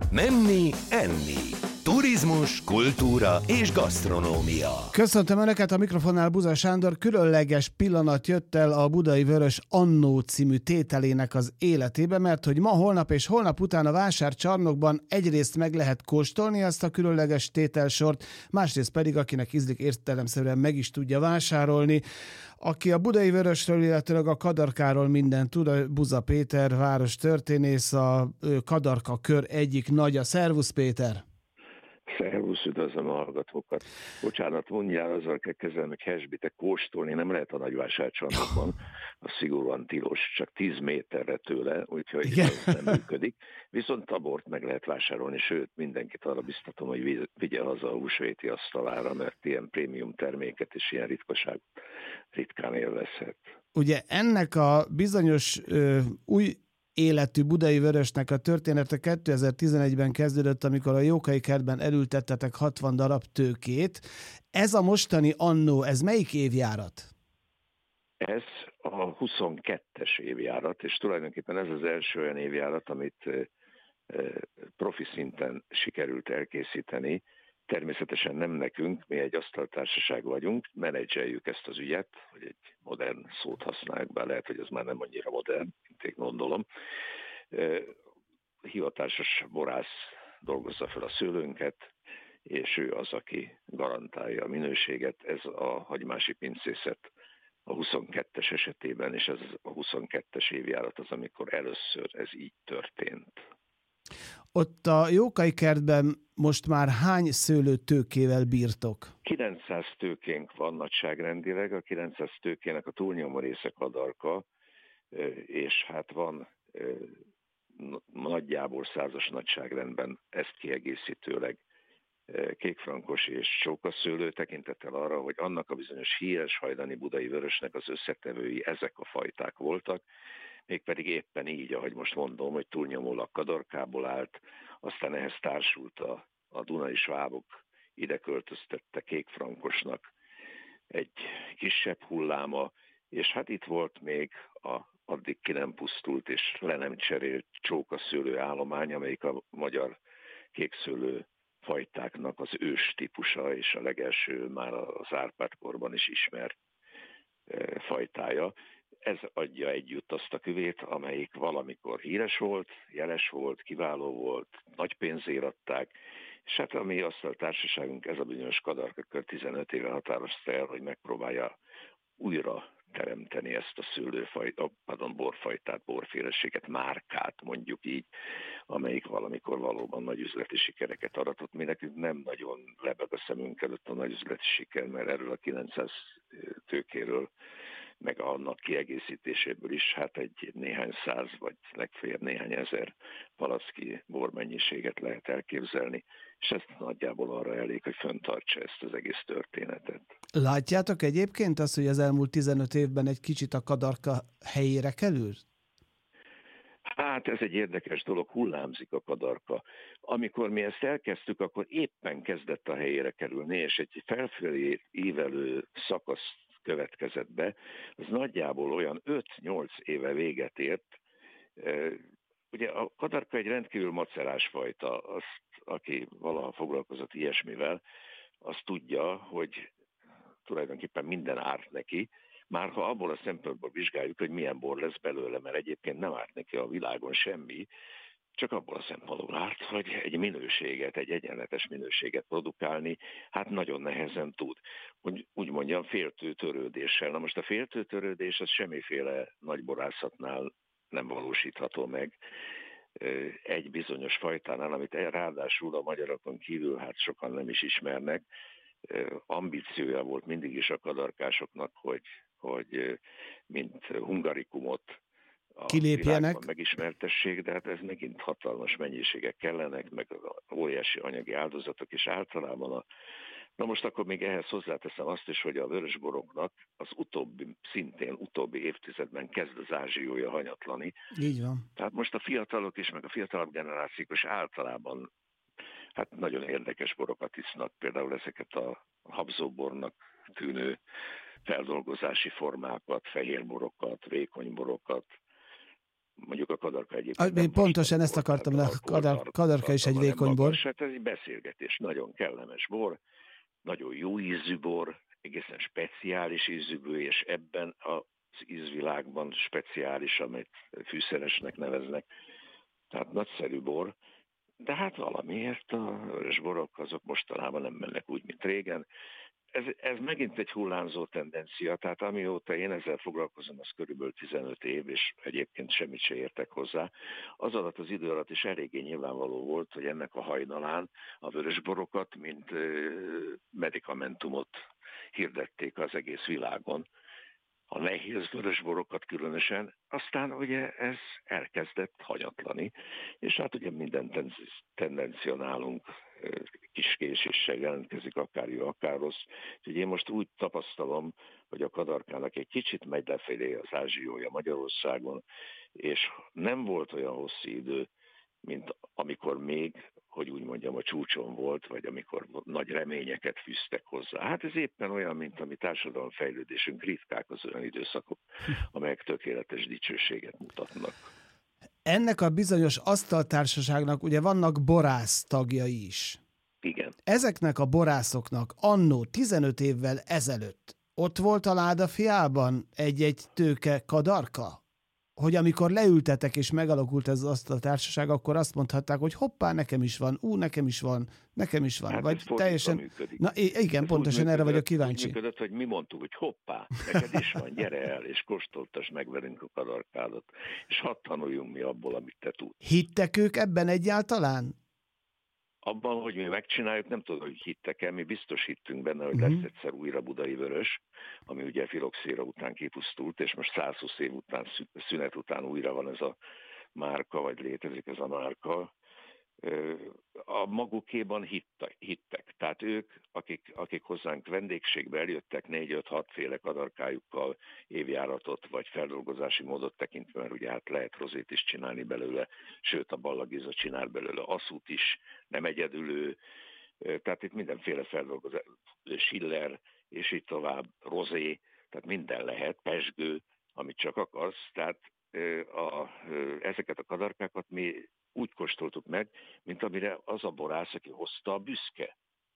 Menni, enni. Turizmus, kultúra és gasztronómia. Köszöntöm Önöket, a mikrofonnál Buza Sándor. Különleges pillanat jött el a Budai Vörös Annó című tételének az életébe, mert hogy ma, holnap és holnap után a vásárcsarnokban egyrészt meg lehet kóstolni ezt a különleges tételsort, másrészt pedig, akinek ízlik, értelemszerűen meg is tudja vásárolni. Aki a Budai Vörösről, illetőleg a Kadarkáról mindent tud, Buza Péter, várostörténész, a Kadarka kör egyik nagyja. Szervusz, Péter! Szervusz, üdvözlöm a hallgatókat. Bocsánat, mondjál, azzal kell kezdeni, hogy Hesbite kóstolni nem lehet a nagyvásárcsarnokban, az szigorúan tilos, csak 10 méterre tőle, úgyhogy ez nem működik. Viszont a bort meg lehet vásárolni, sőt, mindenkit arra biztatom, hogy vigye haza a húsvéti asztalára, mert ilyen prémium terméket és ilyen ritkaságot ritkán élvezhet. Ugye ennek a bizonyos új életű Budai Vörösnek a története 2011-ben kezdődött, amikor a Jókai kertben elültettetek 60 darab tőkét. Ez a mostani Annó, ez melyik évjárat? Ez a 22-es évjárat, és tulajdonképpen ez az első olyan évjárat, amit profi szinten sikerült elkészíteni. Természetesen nem nekünk, mi egy asztaltársaság vagyunk, menedzseljük ezt az ügyet, hogy egy modern szót használjuk, bár lehet, hogy ez már nem annyira modern, mint én gondolom. Hivatásos borász dolgozza fel a szőlőnket, és ő az, aki garantálja a minőséget. Ez a hagymási pincészet a 22-es esetében, és ez a 22-es évjárat az, amikor először ez így történt. Ott a Jókai kertben most már hány szőlőtőkével bírtok? 900 tőkénk van nagyságrendileg, a 900 tőkének a túlnyomó része Kadarka, és hát van nagyjából 100-as nagyságrendben ezt kiegészítőleg kékfrankos és csókaszőlő, tekintettel arra, hogy annak a bizonyos híres hajdani budai vörösnek az összetevői ezek a fajták voltak, mégpedig éppen így, ahogy most mondom, hogy túlnyomólag Kadarkából állt, aztán ehhez társult a dunai svábok ide költöztette kékfrankosnak egy kisebb hulláma, és hát itt volt még addig ki nem pusztult és le nem cserélt csókaszőlő állomány, amelyik a magyar kékszőlő fajtáknak az ős típusa, és a legelső már az Árpád-korban is ismert fajtája. Ez adja együtt azt a küvét, amelyik valamikor híres volt, jeles volt, kiváló volt, nagy pénzért adták, és hát a mi asztaltársaságunk, ez a bizonyos Kadarka kör 15 éve határozta el, hogy megpróbálja újra teremteni ezt a borfajtát, borféleséget, márkát mondjuk így, amelyik valamikor valóban nagy üzleti sikereket aratott. Mi nekünk nem nagyon lebeg a szemünk előtt a nagy üzleti siker, mert erről a 900 tőkéről, meg annak kiegészítéséből is hát egy néhány száz, vagy legfeljebb néhány ezer palacki bormennyiséget lehet elképzelni, és ez nagyjából arra elég, hogy fenntartsa ezt az egész történetet. Látjátok egyébként azt, hogy az elmúlt 15 évben egy kicsit a Kadarka helyére kerül? Hát ez egy érdekes dolog, hullámzik a Kadarka. Amikor mi ezt elkezdtük, akkor éppen kezdett a helyére kerülni, és egy felfelé ívelő szakasz következett be, az nagyjából olyan 5-8 éve véget ért. Ugye a Kadarka egy rendkívül macerás fajta, azt, aki valaha foglalkozott ilyesmivel, azt tudja, hogy tulajdonképpen minden árt neki, már ha abból a szempontból vizsgáljuk, hogy milyen bor lesz belőle, mert egyébként nem árt neki a világon semmi, csak abból a szempontból árt, hogy egy minőséget, egy egyenletes minőséget produkálni, hát nagyon nehezen tud. Úgy mondjam, féltőtörődéssel. Na most a féltőtörődés az semmiféle nagyborászatnál nem valósítható meg. Egy bizonyos fajtánál, amit ráadásul a magyarokon kívül hát sokan nem is ismernek, ambíciója volt mindig is a kadarkásoknak, hogy mint hungarikumot kilépjenek, megismertessék, de hát ez megint hatalmas mennyiségek kellenek, meg óriási anyagi áldozatok, és általában na most akkor még ehhez hozzáteszem azt is, hogy a vörösboroknak az szintén utóbbi évtizedben kezd az ázsiója hanyatlani. Így van. Tehát most a fiatalok is, meg a fiatalabb generációk is általában hát nagyon érdekes borokat isznak, például ezeket a habzóbornak tűnő feldolgozási formákat, fehérborokat, vékonyborokat, mondjuk a kadarka egyébként. Pontosan ezt akartam, de a kadarka is egy vékony bor. Hát ez egy beszélgetés, nagyon kellemes bor, nagyon jó ízű bor, egészen speciális ízű, és ebben az ízvilágban speciális, amit fűszeresnek neveznek. Tehát nagyszerű bor, de hát valamiért a vörös borok azok mostanában nem mennek úgy, mint régen. Ez megint egy hullámzó tendencia, tehát amióta én ezzel foglalkozom, az körülbelül 15 év, és egyébként semmit se értek hozzá. Az alatt az idő alatt is eléggé nyilvánvaló volt, hogy ennek a hajnalán a vörösborokat, mint medikamentumot hirdették az egész világon. A nehéz vörösborokat különösen, aztán ugye ez elkezdett hanyatlani, és hát ugye minden tendencia nálunk kis késéssel jelentkezik, akár jó, akár rossz. Úgyhogy én most úgy tapasztalom, hogy a kadarkának egy kicsit megy lefelé az ázsiója Magyarországon, és nem volt olyan hosszú idő, mint amikor még, hogy úgy mondjam, a csúcson volt, vagy amikor nagy reményeket fűztek hozzá. Hát ez éppen olyan, mint a mi társadalomfejlődésünk, ritkák az olyan időszakok, amelyek tökéletes dicsőséget mutatnak. Ennek a bizonyos asztaltársaságnak ugye vannak borász tagjai is. Igen. Ezeknek a borászoknak annó 15 évvel ezelőtt ott volt a láda fiában egy tőke kadarka? Hogy amikor leültetek és megalakult ez az asztaltársaság, akkor azt mondhatták, hogy hoppá, nekem is van, nekem is van. Hát vagy teljesen... működik. Na igen, ez pontosan erre vagyok kíváncsi. Úgy működött, hogy mi mondtuk, hogy hoppá, neked is van, gyere el, és kóstoltass meg velünk a kadarkádat, és hadd tanuljunk mi abból, amit te tudsz. Hittek ők ebben egyáltalán? Abban, hogy mi megcsináljuk, nem tudom, hogy hittek-e, mi biztos hittünk benne, hogy lesz egyszer újra budai vörös, ami ugye filoxéra után kipusztult, és most 120 év után, szünet után újra van ez a márka, vagy létezik ez a márka. A magukéban hittek. Tehát ők, akik hozzánk vendégségbe eljöttek 4-5-6 féle kadarkájukkal évjáratot, vagy feldolgozási módot tekintve, mert ugye hát lehet rozét is csinálni belőle, sőt a Balla Giza csinál belőle asszút is, nem egyedül ő, tehát itt mindenféle feldolgozás, Schiller, és így tovább, rozé, tehát minden lehet, pezsgő, amit csak akarsz, tehát ezeket a kadarkákat mi úgy kóstoltuk meg, mint amire az a borász, aki hozta a büszke.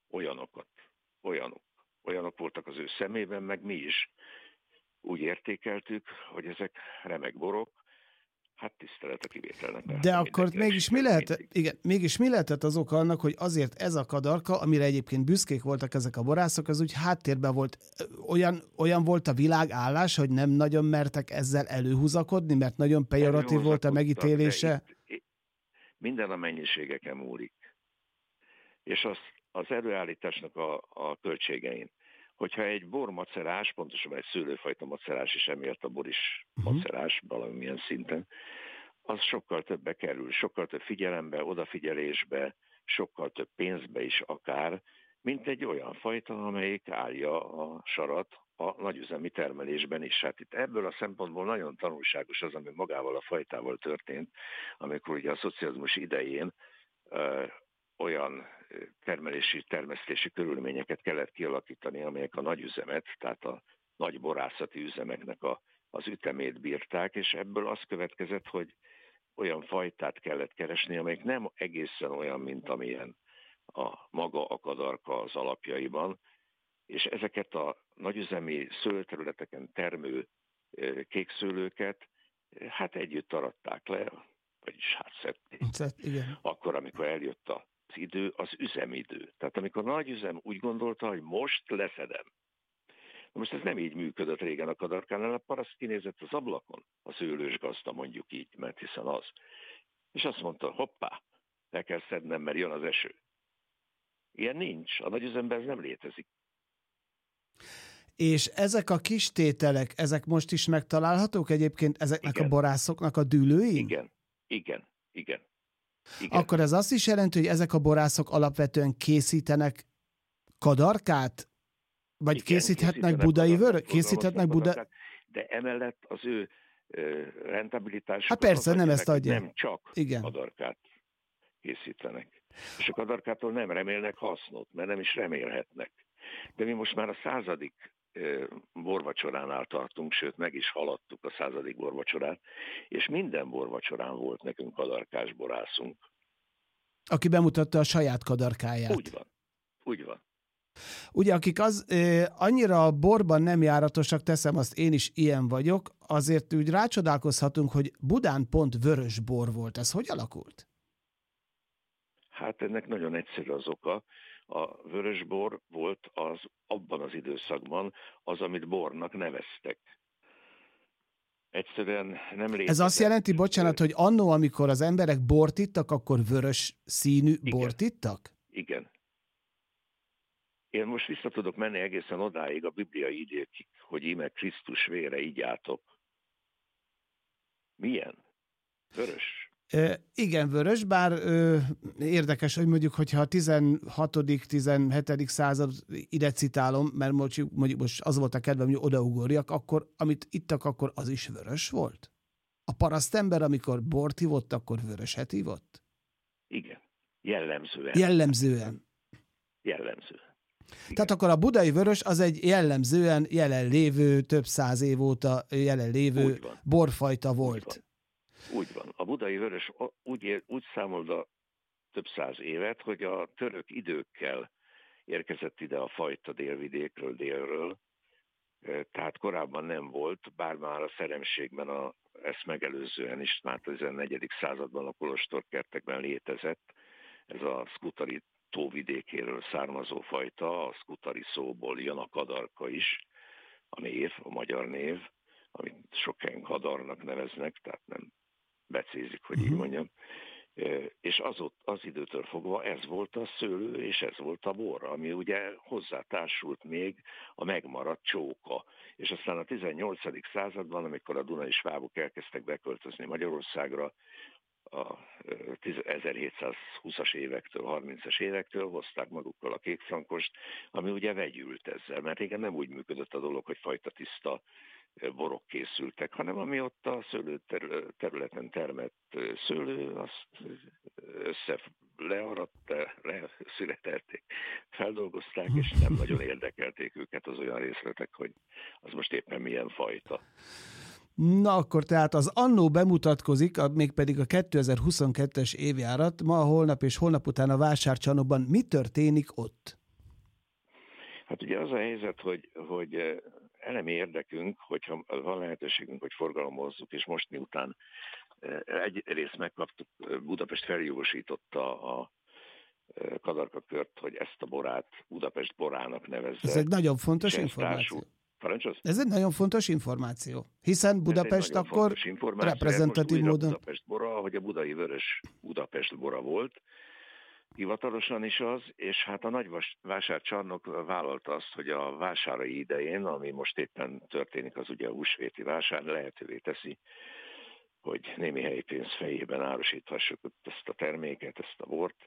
Olyanok voltak az ő szemében, meg mi is úgy értékeltük, hogy ezek remek borok, hát tisztelet a kivételnek. De akkor mégis mi lehetett az oka annak, hogy azért ez a kadarka, amire egyébként büszkék voltak ezek a borászok, az úgy háttérben volt. Olyan volt a világállás, hogy nem nagyon mertek ezzel előhúzakodni, mert nagyon pejoratív volt a megítélése? Minden a mennyiségeken múlik. És az előállításnak a költségein. Hogyha egy bormacerás, pontosan egy szőlőfajta macerás, és emiatt a bor is macerás valamilyen szinten, az sokkal többbe kerül, sokkal több figyelembe, odafigyelésbe, sokkal több pénzbe is akár, mint egy olyan fajta, amelyik állja a sarat a nagyüzemi termelésben is. Hát itt ebből a szempontból nagyon tanulságos az, ami magával a fajtával történt, amikor ugye a szocializmus idején olyan termesztési körülményeket kellett kialakítani, amelyek a nagyüzemet, tehát a nagy borászati üzemeknek az ütemét bírták, és ebből az következett, hogy olyan fajtát kellett keresni, amelyik nem egészen olyan, mint amilyen maga a kadarka az alapjaiban, és ezeket a nagyüzemi szőlőterületeken termő kékszőlőket hát együtt aratták le, vagyis hát szedték. Akkor, amikor eljött az idő, az üzemidő. Tehát amikor a nagyüzem úgy gondolta, hogy most leszedem. Most ez nem így működött régen a kadarkánál, a paraszt kinézett az ablakon, a szőlős gazda, mondjuk így, mert hiszen az. És azt mondta, hoppá, le kell szednem, mert jön az eső. Ilyen nincs, a nagyüzemben ez nem létezik. És ezek a kis tételek, ezek most is megtalálhatók egyébként ezeknek a borászoknak a dűlőin? Igen. Akkor ez azt is jelenti, hogy ezek a borászok alapvetően készítenek kadarkát? Vagy igen, készíthetnek budai vöröt? De emellett az ő rentabilitásuk... Hát persze, nem ezt adja. Nem csak kadarkát készítenek. És a kadarkától nem remélnek hasznot, mert nem is remélhetnek. De mi most már a 100. borvacsoránál tartunk, sőt meg is haladtuk a 100. borvacsorát, és minden borvacsorán volt nekünk kadarkás borászunk. Aki bemutatta a saját kadarkáját. Úgy van, úgy van. Ugye, akik annyira a borban nem járatosak, teszem azt, én is ilyen vagyok, azért úgy rácsodálkozhatunk, hogy Budán pont vörös bor volt. Ez hogy alakult? Hát ennek nagyon egyszerű az oka. A vörösbor volt abban az időszakban az, amit bornak neveztek. Egyszerűen nem létezett. Ez azt jelenti, bocsánat, hogy annó, amikor az emberek bort ittak, akkor vörös színű bort ittak? Igen. Én most vissza tudok menni egészen odáig a bibliai időkig, hogy íme Krisztus vére igyátok. Milyen? Vörös. Igen, vörös, bár érdekes, hogy mondjuk, hogyha a 16.-17. század ide citálom, mert mondjuk most az volt a kedvem, hogy odaugorjak, akkor amit ittak, akkor az is vörös volt? A parasztember, amikor bort ivott, akkor vöröset ivott? Igen, jellemzően. Jellemzően. Tehát akkor a budai vörös az egy jellemzően jelenlévő, több száz év óta jelenlévő borfajta volt. Úgy van. A budai vörös úgy számolta több száz évet, hogy a török időkkel érkezett ide a fajta délvidékről, délről, tehát korábban nem volt, bár már a szeremségben ezt megelőzően is, már a 14. században a kolostorkertekben létezett, ez a Skutari tóvidékéről származó fajta, a Skutari szóból jön a kadarka is, a név, a magyar név, amit sok helyen kadarnak neveznek, tehát nem becézik, hogy így mondjam. És az időtől fogva ez volt a szőlő, és ez volt a bor, ami ugye hozzátársult még a megmaradt csóka. És aztán a 18. században, amikor a dunai svábok elkezdtek beköltözni Magyarországra, a 1720-as évektől, 30-as évektől hozták magukkal a kékfrankost, ami ugye vegyült ezzel, mert régen nem úgy működött a dolog, hogy fajta tiszta borok készültek, hanem ami ott a szőlő területen termett szőlő, azt leszületelték, feldolgozták, és nem nagyon érdekelték őket az olyan részletek, hogy az most éppen milyen fajta. Na akkor tehát az annó bemutatkozik, mégpedig a 2022-es évjárat, ma, holnap és holnap után a vásárcsarnokban. Mi történik ott? Hát ugye az a helyzet, hogy elemi érdekünk, hogyha van lehetőségünk, hogy forgalomhozzuk, és most miután egyrészt megkaptuk, Budapest feljogosította a kadarkakört, hogy ezt a borát Budapest borának nevezze. Ez egy nagyon fontos információ. Ez egy nagyon fontos információ, hiszen Budapest akkor reprezentatív módon... Budapest bora, hogy a budai vörös Budapest bora volt, hivatalosan is az, és hát a nagyvásárcsarnok vállalta azt, hogy a vásárai idején, ami most éppen történik, az ugye a húsvéti vásár, lehetővé teszi, hogy némi helyi pénz fejében árusíthassuk ezt a terméket, ezt a bort,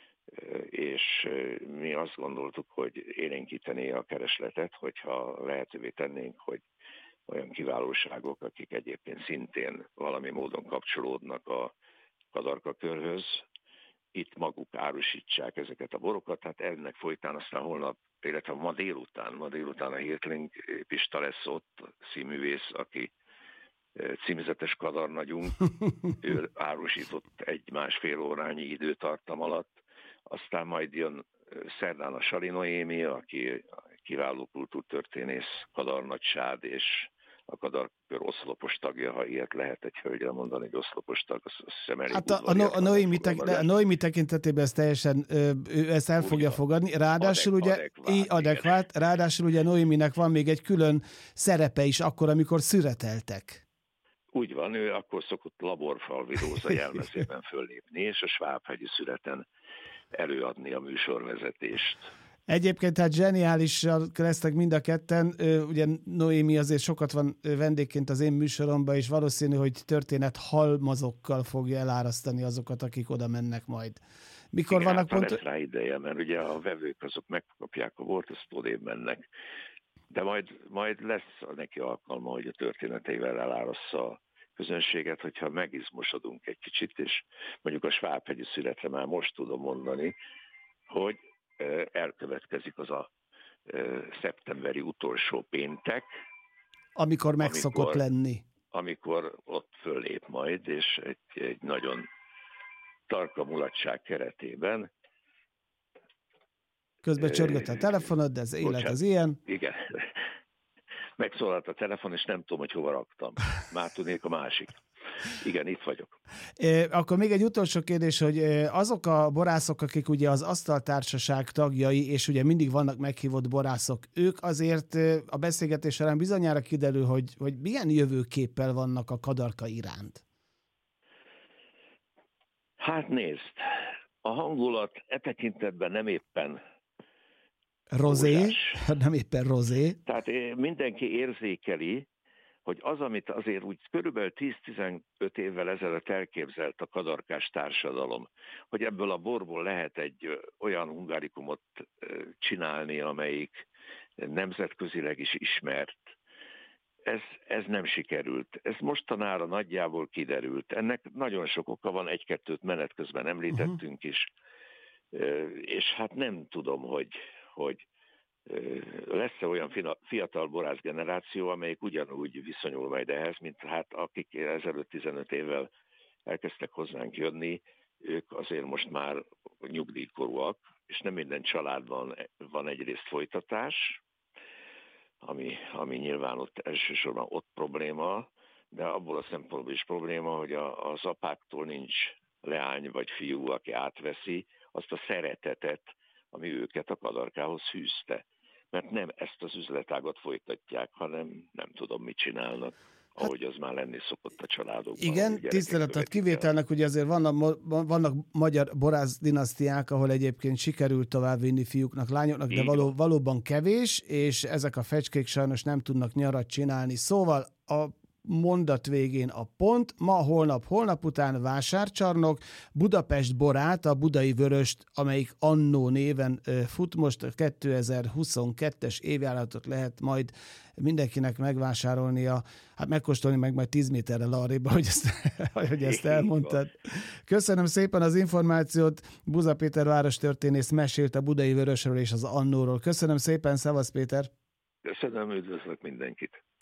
és mi azt gondoltuk, hogy élénkíteni a keresletet, hogyha lehetővé tennénk, hogy olyan kiválóságok, akik egyébként szintén valami módon kapcsolódnak a kadarkakörhöz, itt maguk árusítsák ezeket a borokat, hát ennek folytán aztán holnap, illetve ma délután a Hirtling Pista lesz ott, színművész, aki címzetes kadarnagyunk, ő árusított 1-1,5 órányi időtartam alatt, aztán majd jön szerdán a Sali Noémi, aki kiváló kultúrtörténész, kadarnagy Sád, és a kadarkör oszlopos tagja, ha ilyet lehet egy hölgyre mondani, hogy oszlopos tag, azt hiszem elég hát a Noémi tekintetében ez teljesen, ő ezt el fogja fogadni, ráadásul ugye adekvát, ráadásul ugye Noéminek van még egy külön szerepe is akkor, amikor szüreteltek. Úgy van, ő akkor szokott Laborfalvi Róza jelmezében föllépni, és a Svábhegyi születen előadni a műsorvezetést. Egyébként tehát zseniálisak lesznek mind a ketten. Ugye Noémi azért sokat van vendégként az én műsoromban, és valószínű, hogy történet halmazokkal fogja elárasztani azokat, akik oda mennek majd. Mikor igen, vannak pont... lesz rá ideje, mert ugye a vevők azok megkapják a bort, azt odébb mennek. De majd lesz neki alkalma, hogy a történeteivel elárassza a közönséget, hogyha megizmosodunk egy kicsit, és mondjuk a Svábhegyi születre már most tudom mondani, hogy elkövetkezik az a szeptemberi utolsó péntek, Amikor meg szokott lenni. Amikor ott föllép majd, és egy nagyon tarka mulatság keretében. Közben csörgött a telefonod, de az élet az ilyen. Igen. Megszólalt a telefon, és nem tudom, hogy hova raktam. Már tudnék a másik. Igen, itt vagyok. Akkor még egy utolsó kérdés, hogy azok a borászok, akik ugye az asztaltársaság tagjai, és ugye mindig vannak meghívott borászok, ők azért a beszélgetés során bizonyára kiderül, hogy milyen jövőképpel vannak a kadarka iránt. Hát nézd, a hangulat e tekintetben nem éppen rozé, rózsás. nem éppen rozé. Tehát mindenki érzékeli, hogy az, amit azért úgy körülbelül 10-15 évvel ezelőtt elképzelt a kadarkás társadalom, hogy ebből a borból lehet egy olyan hungarikumot csinálni, amelyik nemzetközileg is ismert, ez nem sikerült. Ez mostanára nagyjából kiderült. Ennek nagyon sok oka van, egy-kettőt menet közben említettünk is, és hát nem tudom, hogy lesz-e olyan fiatal borász generáció, amelyik ugyanúgy viszonyul majd ehhez, mint hát akik ezelőtt 15 évvel elkezdtek hozzánk jönni, ők azért most már nyugdíjkorúak, és nem minden családban van egyrészt folytatás, ami nyilván ott elsősorban ott probléma, de abból a szempontból is probléma, hogy az apáktól nincs leány vagy fiú, aki átveszi azt a szeretetet, ami őket a kadarkához fűzte. Mert nem ezt az üzletágat folytatják, hanem nem tudom, mit csinálnak, ahogy az már lenni szokott a családokban. Igen, tiszteletet kivételnek, ugye azért vannak magyar borász dinasztiák, ahol egyébként sikerült továbbvinni fiúknak, lányoknak, de valóban kevés, és ezek a fecskék sajnos nem tudnak nyarat csinálni. Szóval a mondat végén a pont, ma, holnap után vásárcsarnok, Budapest borát, a Budai Vöröst, amelyik Annó néven fut, most a 2022-es évjáratot lehet majd mindenkinek megvásárolnia, hát megkóstolni meg majd 10 méterrel arrébb, hogy ezt elmondtad. Köszönöm szépen az információt, Buza Péter várostörténész mesélt a Budai Vörösről és az Annóról. Köszönöm szépen, szevasz Péter! Köszönöm, üdvözlök mindenkit!